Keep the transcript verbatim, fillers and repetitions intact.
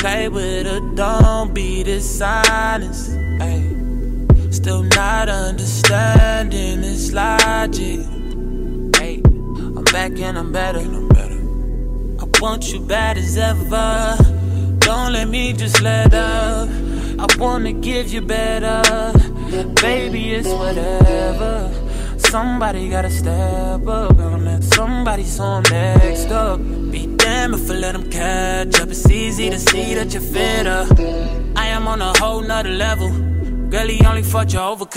play with her, don't be dishonest. Ay. Still not understanding this logic. Ay. I'm back and I'm better. I'm better. I want you bad as ever. Don't let me just let up. I wanna give you better. Baby, it's whatever. Somebody gotta step up on that. Somebody saw him next up. Be damn if I let him catch up. It's easy to see that you're fitter. I am on a whole nother level. Girl, he only fought you over